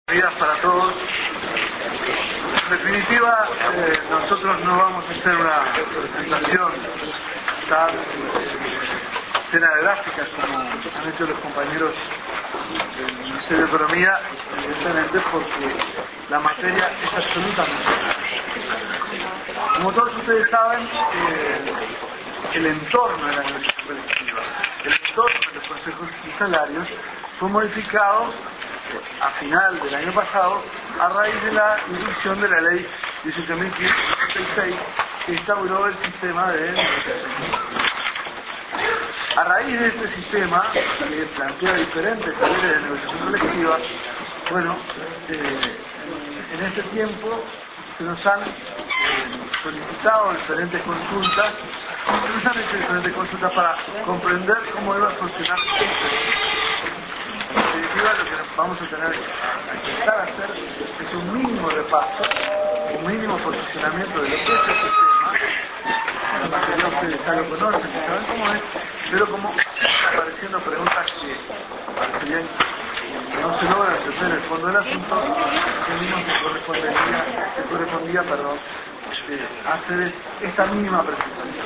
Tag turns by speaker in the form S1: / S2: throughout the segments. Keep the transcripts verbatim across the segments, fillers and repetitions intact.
S1: Días para todos. En definitiva, eh, nosotros no vamos a hacer una presentación tan eh, llena de gráficas como han hecho los compañeros del Ministerio de Economía, evidentemente porque la materia es absolutamente clara. Como todos ustedes saben, eh, el entorno de la negociación colectiva, el entorno de los consejos y salarios fue modificado a final del año pasado a raíz de la inducción de la ley dieciocho mil quinientos setenta y seis que instauró el sistema de negociación colectiva. A raíz de este sistema, que plantea diferentes niveles de negociación colectiva, bueno, eh, en, en este tiempo se nos han eh, solicitado diferentes consultas, se nos han hecho diferentes consultas para comprender cómo debe funcionar este. En definitiva, lo que vamos a tener que intentar hacer es un mínimo repaso, un mínimo posicionamiento de lo que es el sistema. La mayoría de ustedes ya lo conocen, que saben cómo es, pero como siguen apareciendo preguntas que parecerían que no se logra entender el fondo del asunto, entendimos que correspondía, que correspondía perdón, eh, hacer esta mínima presentación.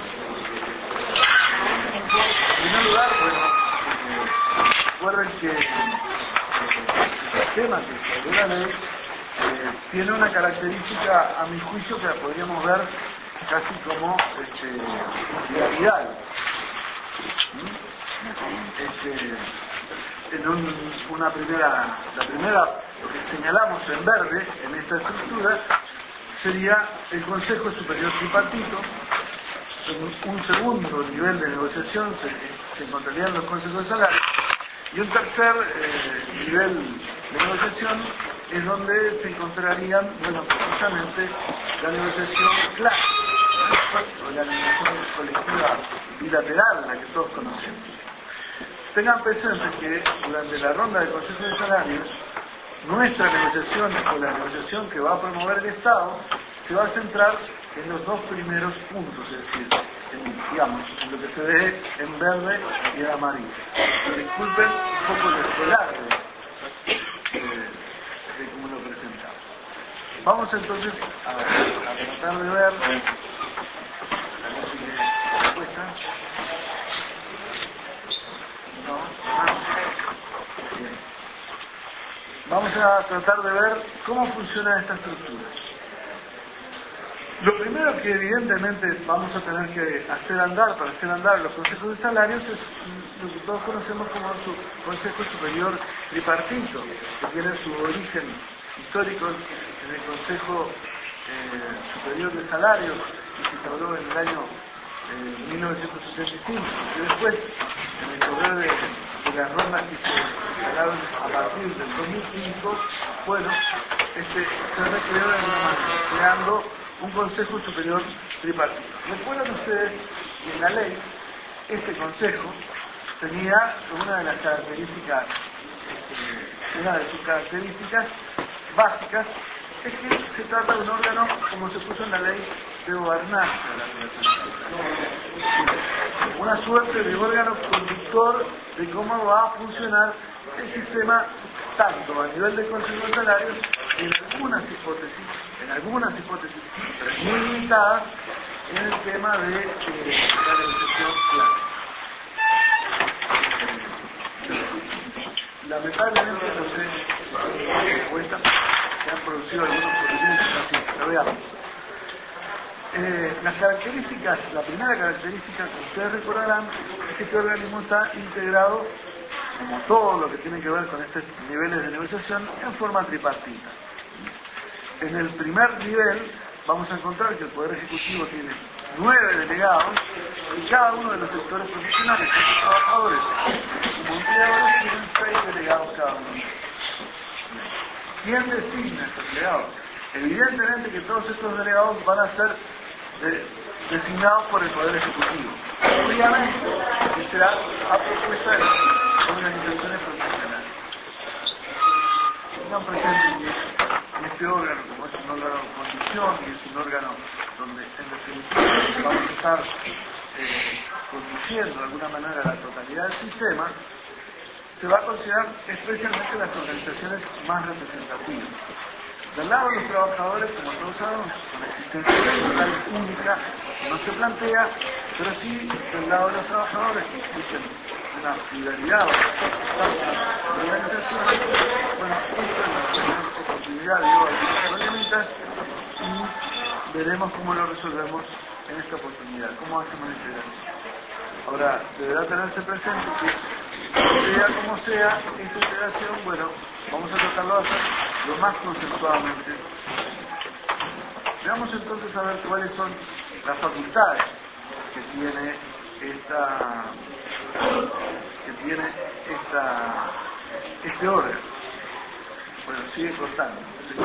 S1: En primer lugar, bueno, recuerden que eh, el sistema que instauró la ley eh, tiene una característica, a mi juicio, que la podríamos ver casi como este, idealidad. Este, en un, una primera, la primera, lo que señalamos en verde en esta estructura sería el Consejo Superior Tripartito. En un segundo nivel de negociación se, se encontrarían los consejos de salario. Y un tercer eh, nivel de negociación es donde se encontrarían, bueno, precisamente la negociación clásica, ¿no? O la negociación colectiva bilateral, la que todos conocemos. Tengan presente que durante la ronda del Consejo de Salarios, nuestra negociación o la negociación que va a promover el Estado se va a centrar en los dos primeros puntos, es decir, en, digamos, en lo que se ve en verde y en amarillo. Pero disculpen un poco el escolar de, de, de cómo lo presentamos. Vamos entonces a, a tratar de ver la respuesta. No, no. Bien. Vamos a tratar de ver cómo funciona esta estructura. Lo primero que evidentemente vamos a tener que hacer andar, para hacer andar los consejos de salarios, es lo que todos conocemos como su Consejo Superior Tripartito, que tiene su origen histórico en el Consejo eh, Superior de Salarios, que se instauró en el año eh, mil novecientos sesenta y cinco, y después, en el correr de, de las rondas que se instalaron a partir del dos mil cinco, bueno, este, se recreó de alguna manera, creando un Consejo Superior Tripartito. Recuerdan ustedes que en la ley este consejo tenía una de las características, este, una de sus características básicas es que se trata de un órgano, como se puso en la ley, de gobernanza de la relación. Una suerte de órgano conductor de cómo va a funcionar el sistema, tanto a nivel de Consejo de Salarios, en algunas hipótesis, en algunas hipótesis, pero muy limitadas, en el tema de eh, la negociación clásica. Lamentablemente, no sé si se cuenta, se han producido algunos procedimientos así, pero veamos. Eh, las características, la primera característica que ustedes recordarán es que este organismo está integrado, como todo lo que tiene que ver con estos niveles de negociación, en forma tripartita. En el primer nivel vamos a encontrar que el Poder Ejecutivo tiene nueve delegados y cada uno de los sectores profesionales, los trabajadores como empleadores, tienen seis delegados cada uno. ¿Quién designa estos delegados? Evidentemente que todos estos delegados van a ser de, designados por el Poder Ejecutivo. Obviamente que será a propuesta de las organizaciones profesionales. Tengan presente que este órgano, como es un órgano de conducción y es un órgano donde en definitiva vamos a estar eh, conduciendo de alguna manera la totalidad del sistema, se va a considerar especialmente las organizaciones más representativas. Del lado de los trabajadores, como todos sabemos, una existencia local única no se plantea, pero sí del lado de los trabajadores que existen una pluralidad de organizaciones. Bueno, esto es la primera oportunidad de hoy, problemitas, y veremos cómo lo resolvemos en esta oportunidad, cómo hacemos la integración. Ahora, deberá tenerse presente que, sea como sea, esta integración, bueno, vamos a tratarlo de hacer lo más consensuadamente. Veamos entonces a ver cuáles son las facultades que tiene esta, que tiene esta, este órgano. Bueno, sigue cortando.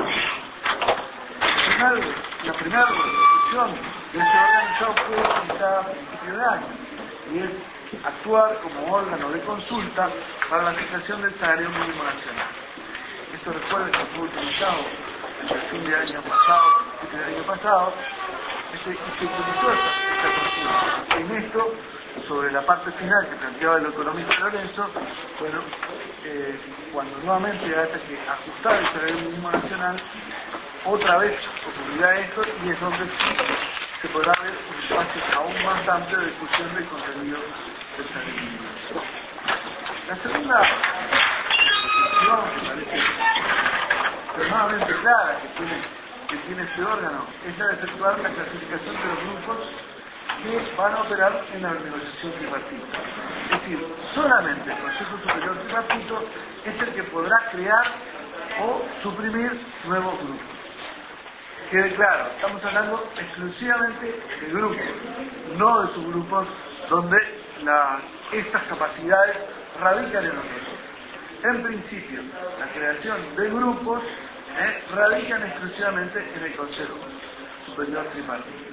S1: Final, la primera resolución de este órgano ya fue utilizada a principios de año, y es actuar como órgano de consulta para la fijación del salario mínimo nacional. Esto recuerden que fue utilizado en el fin de año pasado, principio del año pasado, este, y se utilizó esta, esta consulta. En esto, sobre la parte final que planteaba el economista Lorenzo, bueno, eh, cuando nuevamente haya que ajustar el salario mínimo nacional, otra vez ocurrirá esto, y es donde sí se podrá ver un espacio aún más amplio de discusión del contenido del salario mínimo nacional. La segunda discusión, que parece extremadamente clara que tiene, que tiene este órgano, es la de efectuar la clasificación de los grupos que van a operar en la negociación tripartita. Es decir, solamente el Consejo Superior Tripartito es el que podrá crear o suprimir nuevos grupos. Quede claro, estamos hablando exclusivamente de grupos, no de subgrupos donde la, estas capacidades radican en nosotros. En principio, la creación de grupos eh, radican exclusivamente en el Consejo Superior Tripartito.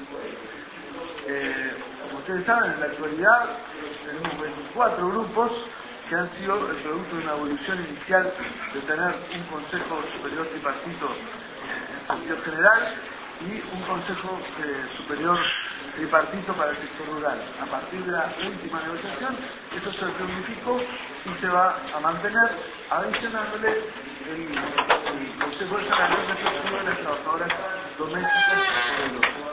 S1: Eh, como ustedes saben, en la actualidad tenemos veinticuatro grupos que han sido el producto de una evolución inicial de tener un Consejo Superior Tripartito eh, en sentido general y un Consejo eh, Superior Tripartito para el sector rural. A partir de la última negociación, eso se reunificó y se va a mantener, adicionándole el, el Consejo de Salario Respectivo de las Trabajadoras Domésticas y del otro.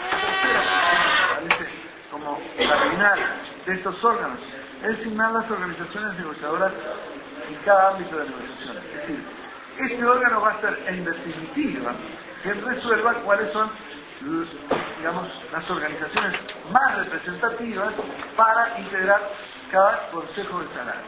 S1: Parece como cardinal de estos órganos es designar las organizaciones negociadoras en cada ámbito de negociación. Es decir, este órgano va a ser en definitiva quien resuelva cuáles son, digamos, las organizaciones más representativas para integrar cada consejo de salario.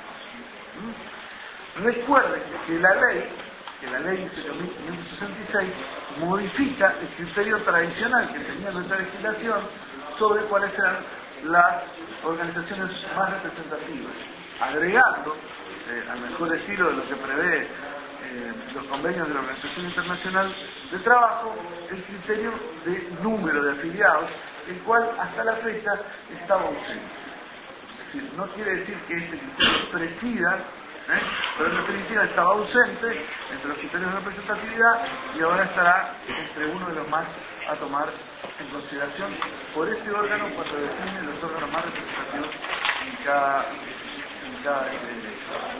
S1: ¿Mm? Recuerden que la ley, que la ley dieciocho mil quinientos sesenta y seis modifica el criterio tradicional que tenía nuestra legislación sobre cuáles eran las organizaciones más representativas, agregando, eh, al mejor estilo de lo que prevé eh, los convenios de la Organización Internacional de Trabajo, el criterio de número de afiliados, el cual hasta la fecha estaba ausente. Es decir, no quiere decir que este criterio presida, ¿eh? pero en definitiva estaba ausente entre los criterios de representatividad y ahora estará entre uno de los más a tomar en consideración por este órgano cuando designe los órganos más representativos en cada, en cada eh.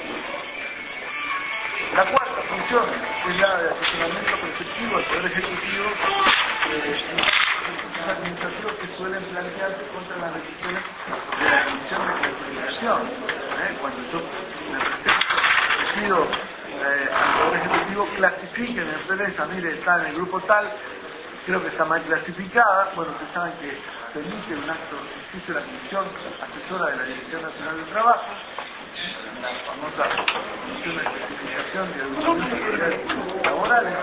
S1: La cuarta función es la de asesoramiento preceptivo al Poder Ejecutivo eh, en recursos administrativos que suelen plantearse contra las decisiones de la Comisión de Clasificación. ¿eh? Cuando yo me presento, le pido eh, al Poder Ejecutivo clasifique mi empresa, mire, está en el grupo tal, creo que está mal clasificada. Bueno, ustedes saben que se emite un acto, existe la Comisión Asesora de la Dirección Nacional del Trabajo, la famosa Comisión de Clasificación de Autoridades Laborales,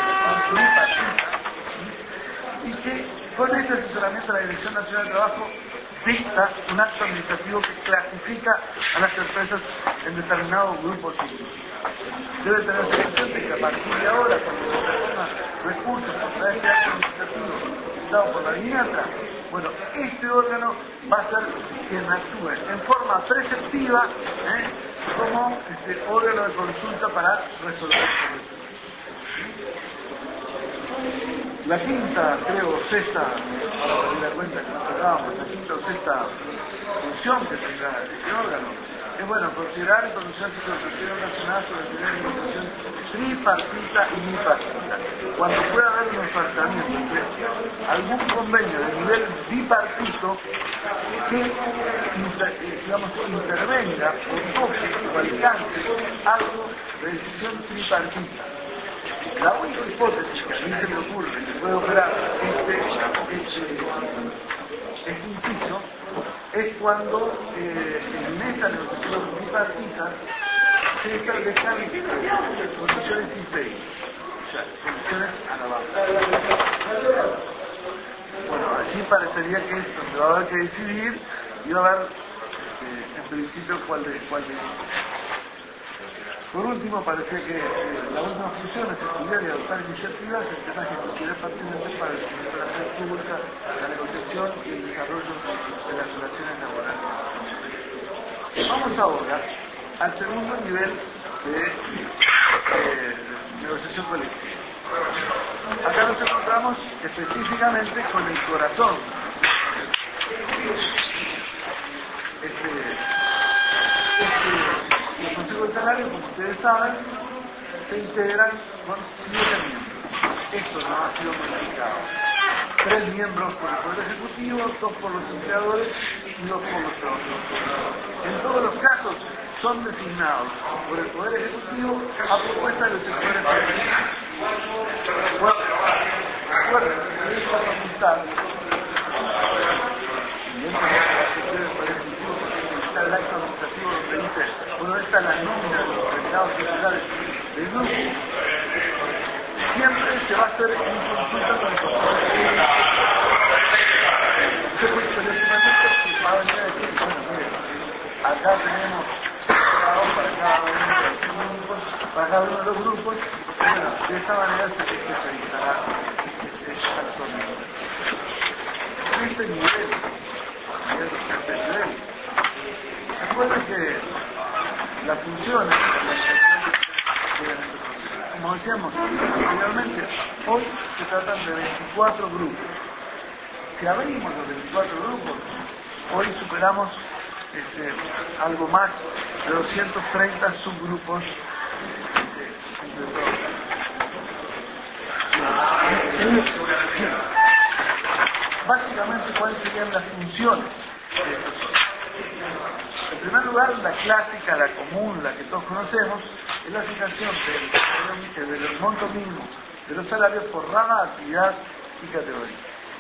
S1: y que con este asesoramiento de la Dirección Nacional del Trabajo dicta un acto administrativo que clasifica a las empresas en determinados grupos y grupos. Debe tenerse presente que a partir de ahora, cuando se interpongan recursos contra este acto administrativo dictado por la INATRA, bueno, este órgano va a ser quien actúe en forma preceptiva ¿eh? como este órgano de consulta para resolver el problema. La quinta, creo, sexta, para pedir la cuenta que nos tocábamos, la quinta o sexta función que tendrá este órgano es bueno considerar y pronunciarse sobre cuestiones relacionadas sobre el nivel de negociación tripartita y bipartita. Cuando pueda haber un enfrentamiento entre algún convenio de nivel bipartito que inter, digamos, intervenga o toque o alcance algo de decisión tripartita. La única hipótesis que a mí se me ocurre que puede operar este, este, este inciso es cuando eh, en esa negociación bipartita se establezcan condiciones impedidas, o sea, condiciones a la baja. Bueno, así parecería que es donde va a haber que decidir y va a haber eh, en principio cuál de cuál de Por último, parece que eh, la última función es estudiar y adoptar iniciativas en temas que considere pertinentes para el fomento de la acción pública, la negociación y el desarrollo de las relaciones laborales. Vamos ahora al segundo nivel de eh, negociación colectiva. Acá nos encontramos específicamente con el corazón. Este, este, Los consejos de salario, como ustedes saben, se integran con siete miembros. Esto no ha sido modificado. Tres miembros por el Poder Ejecutivo, dos por los empleadores y dos por los trabajadores. En todos los casos son designados por el Poder Ejecutivo a propuesta de los sectores productivos. Recuerden que esta facultad, y esta es la Poder Ejecutivo, porque el acto administrativo donde dice, bueno, esta es la nómina de los delegados titulares del grupo, siempre se va a hacer en consulta con el Consejo. Se puede excelente va a venir a decir, bueno, mire, acá tenemos delegados para cada uno de los grupos, para cada uno de los grupos, y bueno, de esta manera se especializará esta actualmente. En este nivel, en este nivel, recuerden que las funciones de la organización de nuestro consejo, como decíamos anteriormente, hoy se tratan de veinticuatro grupos. Si abrimos los veinticuatro grupos, hoy superamos este, algo más de doscientos treinta subgrupos este, entre todos. Básicamente, ¿cuáles serían las funciones de estos socios? En primer lugar, la clásica, la común, la que todos conocemos, es la fijación del, del monto mínimo de los salarios por rama, actividad y categoría.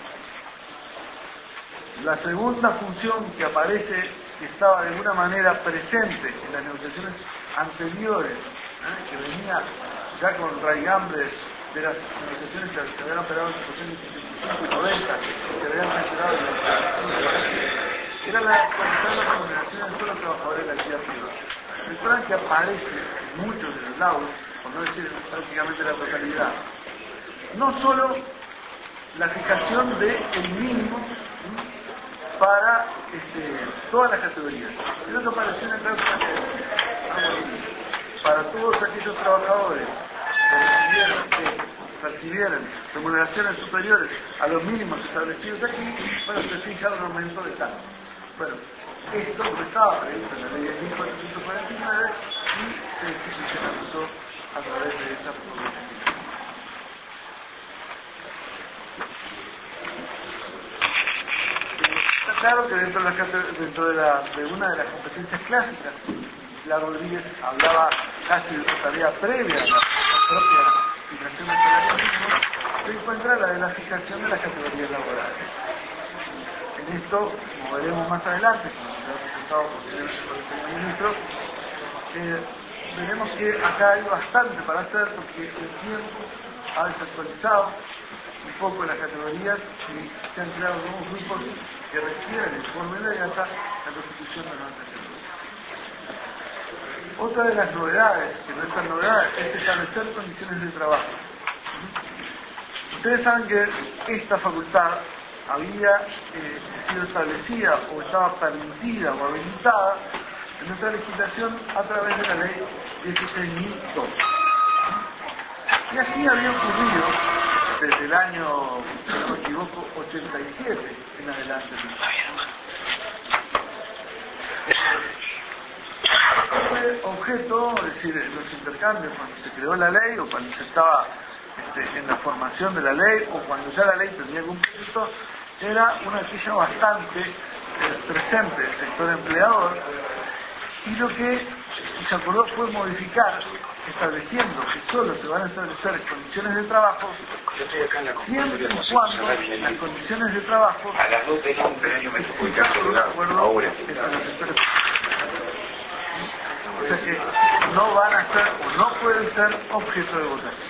S1: La segunda función que aparece, que estaba de alguna manera presente en las negociaciones anteriores, ¿eh? que venía ya con raigambre de las negociaciones que se habían operado en los años setenta y cinco y noventa, que se habían reiterado en los era la actualizar las remuneraciones de todos los trabajadores de la actividad privada. Recuerdan que aparece en muchos de los laudos, por no decir prácticamente la totalidad, no solo la fijación del mínimo para este, todas las categorías, sino que apareció en el cláusula que decía, algo así, para todos aquellos trabajadores que recibieron, que percibieran remuneraciones superiores a los mínimos establecidos aquí, bueno, se fija un aumento de tal. Bueno, esto no estaba previsto en la ley de mil cuatrocientos cuarenta y nueve y se institucionalizó a través de esta propuesta. Está claro que dentro de, la, dentro de, la, de una de las competencias clásicas, la Rodríguez hablaba casi de una tarea previa a la, la propia fijación del salario mínimo, se encuentra la de la fijación de las categorías laborales. En esto, como veremos más adelante, como se ha presentado posiblemente por el señor ministro, eh, veremos que acá hay bastante para hacer porque el tiempo ha desactualizado un poco las categorías y se han creado nuevos grupos que requieren en forma inmediata la constitución de nuevas categorías. Otra de las novedades, que no es tan novedad, es establecer condiciones de trabajo. Ustedes saben que esta facultad había eh, sido establecida o estaba permitida o habilitada en nuestra legislación a través de la ley dieciséis mil dos. Y así había ocurrido desde el año, si no me equivoco, ochenta y siete en adelante. fue objeto, es decir, los intercambios cuando se creó la ley o cuando se estaba este, en la formación de la ley o cuando ya la ley tenía cumplimiento, era una quilla bastante eh, presente del sector empleador, y lo que se acordó fue modificar, estableciendo que solo se van a establecer condiciones de trabajo siempre y cuando las condiciones de trabajo exijan un acuerdo entre los sectores. O sea que no van a ser o no pueden ser objeto de votación.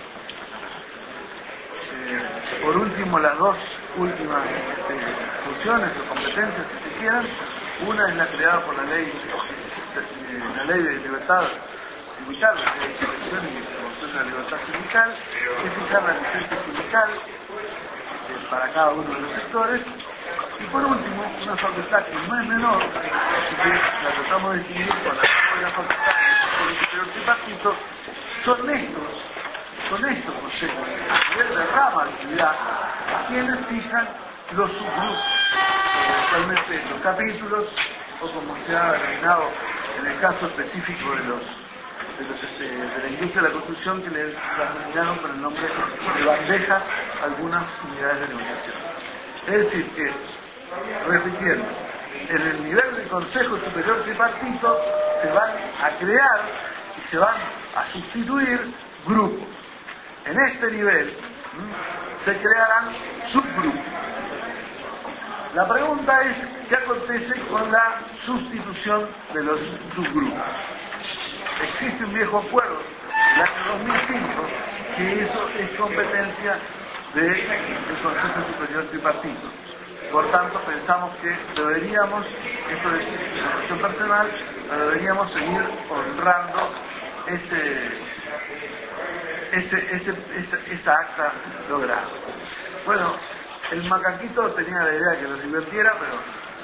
S1: Eh, por último, las dos últimas este, funciones o competencias, si se quieren, una es la creada por la ley, eh, la ley de libertad sindical, la ley de protección y promoción de la libertad sindical, que fija la licencia sindical este, para cada uno de los sectores. Y por último, una facultad que no es menor, así que la tratamos de distinguir con la facultad del superior tripartito, son estos, son estos consejos, a nivel de rama de actividad, quienes fijan los subgrupos, actualmente los capítulos, o como se ha denominado en el caso específico de los de, los, este, de la industria de la construcción, que le denominaron con el nombre de bandejas algunas unidades de negociación. Es decir que, repitiendo, en el nivel del Consejo Superior Tripartito se van a crear y se van a sustituir grupos. En este nivel ¿m? se crearán subgrupos. La pregunta es, ¿qué acontece con la sustitución de los subgrupos? Existe un viejo acuerdo del año dos mil cinco que eso es competencia del Consejo Superior Tripartito. Por tanto, pensamos que deberíamos, esto es una cuestión personal, deberíamos seguir honrando ese, ese, ese, esa, esa acta lograda. Bueno, el macaquito tenía la idea de que los invirtiera, pero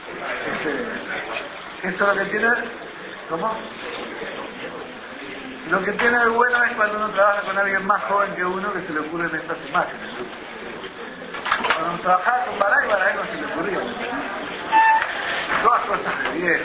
S1: este, eso es lo que tiene, ¿cómo? Lo que tiene de bueno es cuando uno trabaja con alguien más joven que uno, que se le ocurren estas imágenes. Cuando trabajaba con Baray, Baray no se le ocurría. Todas cosas de viejo.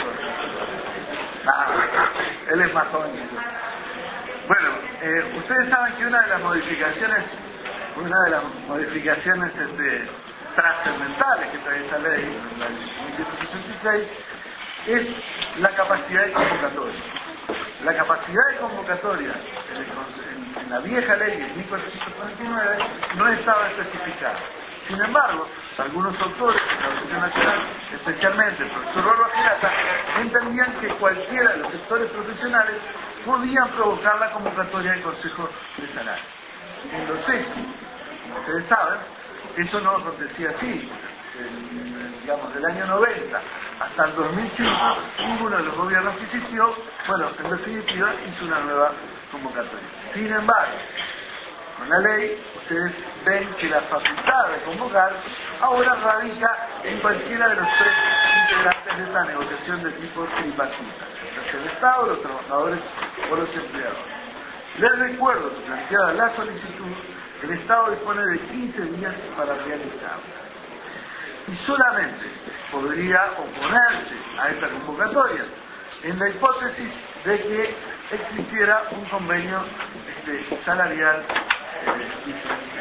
S1: Nada, él es más joven que yo. Bueno, eh, ustedes saben que una de las modificaciones, una de las modificaciones este, trascendentales que trae esta ley, la mil quinientos sesenta y seis, es la capacidad de convocatoria. La capacidad de convocatoria en, el, en, en la vieja ley de mil cuatrocientos cuarenta y nueve no estaba especificada. Sin embargo, algunos autores de la Universidad Nacional, especialmente el profesor Rorro Girata, entendían que cualquiera de los sectores profesionales podían provocar la convocatoria del Consejo de Salario. En los hechos, como ustedes saben, eso no acontecía así. El, digamos, del año noventa hasta el dos mil cinco, ninguno de los gobiernos que existió, bueno, en definitiva, hizo una nueva convocatoria. Sin embargo, con la ley, ustedes ven que la facultad de convocar ahora radica en cualquiera de los tres integrantes de esta negociación de tipo tripartita, ya sea el Estado, los trabajadores o los empleadores. Les recuerdo que planteada la solicitud, el Estado dispone de quince días para realizarla. Y solamente podría oponerse a esta convocatoria en la hipótesis de que existiera un convenio este, salarial eh, diferente.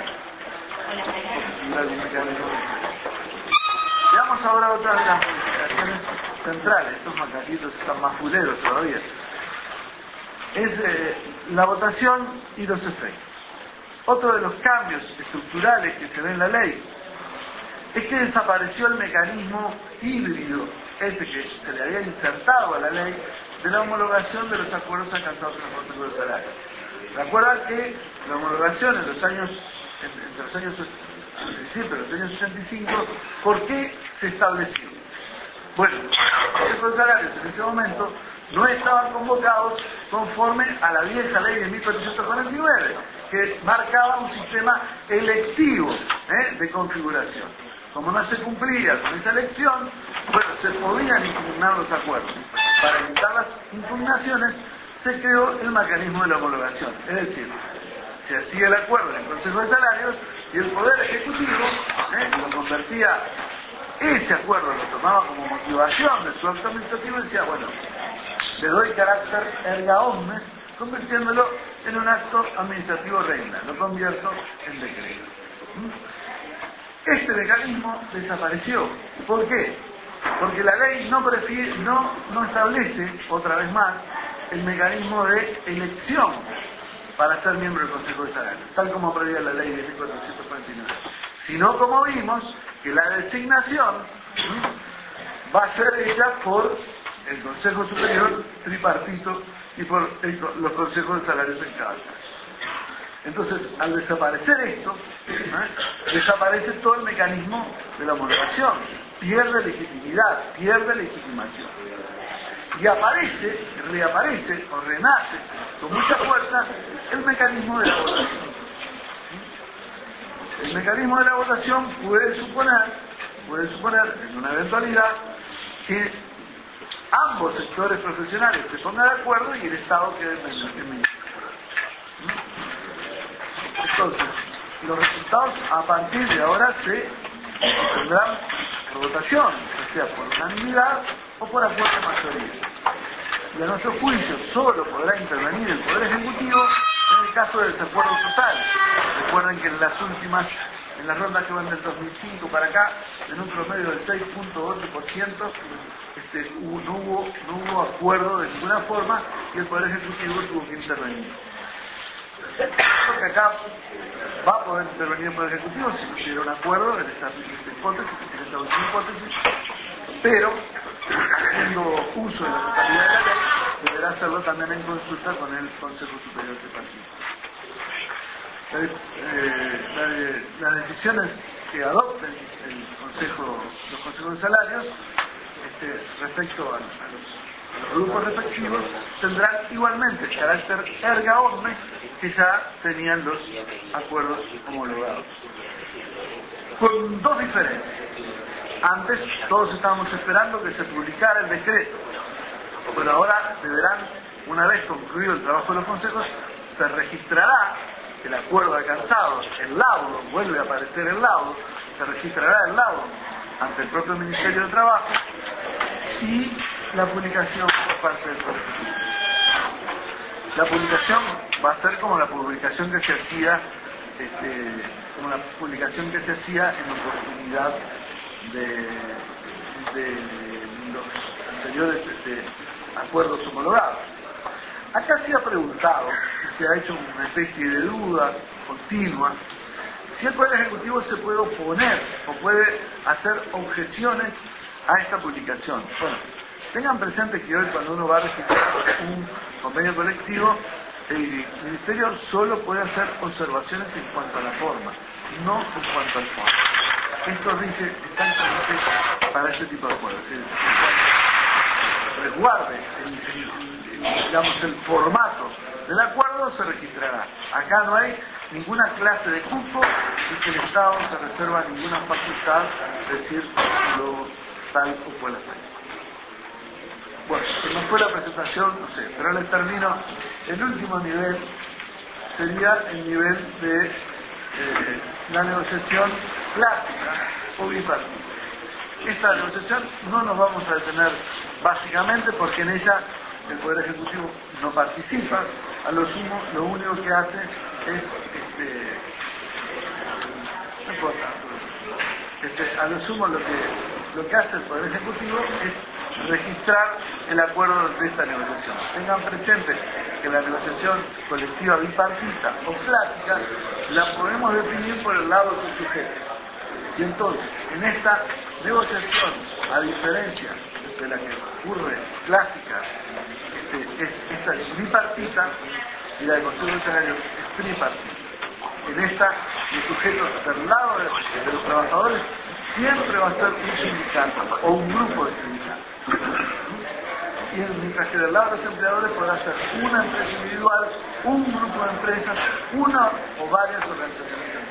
S1: Veamos ahora otra de las modificaciones centrales. Estos macaquitos están más fuleros todavía. Es eh, la votación y los efectos. Otro de los cambios estructurales que se ve en la ley es que desapareció el mecanismo híbrido, ese que se le había insertado a la ley, de la homologación de los acuerdos alcanzados en el Consejo de Salario. Recuerdan que la homologación en los años, entre los años, al principio de los años ochenta y cinco, ¿por qué se estableció? Bueno, los consejos de salarios en ese momento no estaban convocados conforme a la vieja ley de mil cuatrocientos cuarenta y nueve, que marcaba un sistema electivo ¿eh? de configuración. Como no se cumplía con esa elección, bueno, se podían impugnar los acuerdos. Para evitar las impugnaciones, se creó el mecanismo de la homologación. Es decir, se hacía el acuerdo en el Consejo de Salarios y el Poder Ejecutivo ¿eh? lo convertía, ese acuerdo lo tomaba como motivación de su acto administrativo y decía, bueno, le doy carácter erga omnes, convirtiéndolo en un acto administrativo regla, lo convierto en decreto. Este mecanismo desapareció. ¿Por qué? Porque la ley no, prefiere, no, no establece, otra vez más, el mecanismo de elección para ser miembro del Consejo de Salario, tal como prevía la ley de mil cuatrocientos cuarenta y nueve, sino como vimos que la designación ¿sí? va a ser hecha por el Consejo Superior tripartito y por el, los consejos de salarios en cada caso. Entonces, al desaparecer esto, ¿eh? desaparece todo el mecanismo de la homologación, pierde legitimidad, pierde legitimación. Y aparece, reaparece o renace con mucha fuerza el mecanismo de la votación. El mecanismo de la votación puede suponer, puede suponer en una eventualidad que ambos sectores profesionales se pongan de acuerdo y el Estado quede en medio. Entonces, los resultados a partir de ahora se tendrán por votación, ya sea por unanimidad o por acuerdo de mayoría. Y a nuestro juicio solo podrá intervenir el Poder Ejecutivo en el caso del desacuerdo total. Recuerden que en las últimas, en las rondas que van del dos mil cinco para acá, en un promedio del seis punto ocho por ciento, este, hubo, no, hubo, no hubo acuerdo de ninguna forma y el Poder Ejecutivo tuvo que intervenir. Creo que acá va a poder intervenir el Poder Ejecutivo si no hubiera un acuerdo en esta, en esta hipótesis, en esta última hipótesis, pero haciendo uso de la totalidad de la ley, deberá hacerlo también en consulta con el Consejo Superior de Partido. La, eh, la, las decisiones que adopten el Consejo, los consejos de salarios este, respecto a, a, los, a los grupos respectivos tendrán igualmente el carácter erga omnes que ya tenían los acuerdos homologados, con dos diferencias. Antes todos estábamos esperando que se publicara el decreto, pero ahora deberán, una vez concluido el trabajo de los consejos, se registrará el acuerdo alcanzado, el laudo, vuelve a aparecer el laudo, se registrará el laudo ante el propio Ministerio de Trabajo y la publicación por parte del Poder Ejecutivo. La publicación va a ser como la publicación que se hacía, este, como la publicación que se hacía en oportunidad de, de los anteriores este, acuerdos homologados. Acá se ha preguntado, y se ha hecho una especie de duda continua, si el Poder Ejecutivo se puede oponer o puede hacer objeciones a esta publicación. Bueno, tengan presente que hoy cuando uno va a registrar un convenio colectivo, el Ministerio solo puede hacer observaciones en cuanto a la forma, no en cuanto al fondo. Esto rige exactamente para este tipo de acuerdos. Es decir, resguarde el, el, el, digamos, el formato del acuerdo, se registrará. Acá no hay ninguna clase de cupo y que el Estado se reserva ninguna facultad de decir lo tal o cual tal. Bueno, como fue la presentación, no sé, pero les termino. El último nivel sería el nivel de eh, la negociación clásica o bipartita. Esta negociación no nos vamos a detener básicamente porque en ella el Poder Ejecutivo no participa, a lo sumo lo único que hace es, este, no importa, este, a lo sumo lo que, lo que hace el Poder Ejecutivo es registrar el acuerdo de esta negociación. Tengan presente que la negociación colectiva bipartita o clásica la podemos definir por el lado de su sujeto. Y entonces, en esta negociación, a diferencia de la que ocurre clásica, este, es, esta es bipartita y la del Consejo de Salarios es tripartita. En esta, los sujetos del lado de, de los trabajadores siempre va a ser un sindicato o un grupo de sindicatos. Y mientras que del lado de los empleadores podrá ser una empresa individual, un grupo de empresas, una o varias organizaciones.